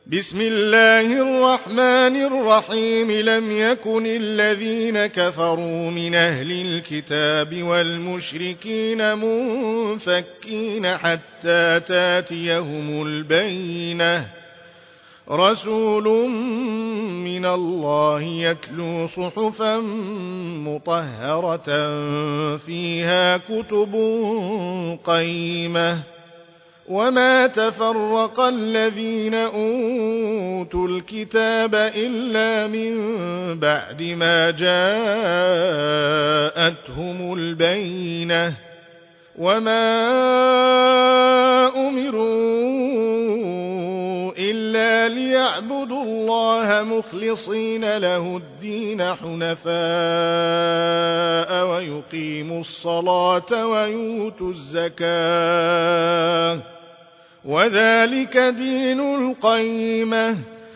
بسم الله الرحمن الرحيم لم يكن الذين كفروا من أهل الكتاب والمشركين منفكين حتى تاتيهم البينة رسول من الله يتلو صحفا مطهرة فيها كتب قيمة وما تفرق الذين أوتوا الكتاب إلا من بعد ما جاءتهم البينة وما أمروا إلا ليعبدوا الله مخلصين له الدين حنفاء ويقيموا الصلاة ويؤتوا الزكاة وذلك دين القيمة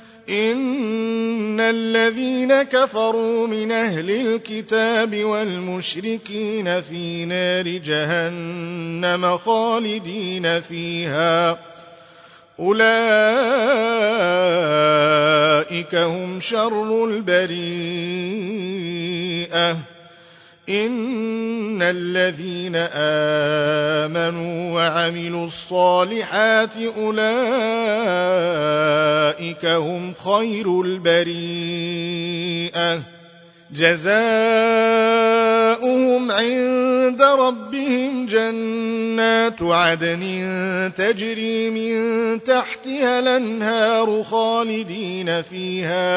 إن الذين كفروا من أهل الكتاب والمشركين في نار جهنم خالدين فيها أولئك هم شر البريئة إن الذين آمنوا وعملوا الصالحات أولئك هم خير البريئة جزاؤهم عند ربهم جنات عدن تجري من تحتها الأنهار خالدين فيها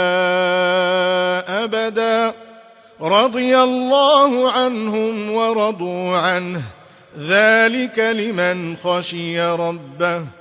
أبدا رضي الله عنهم ورضوا عنه ذلك لمن خشي ربه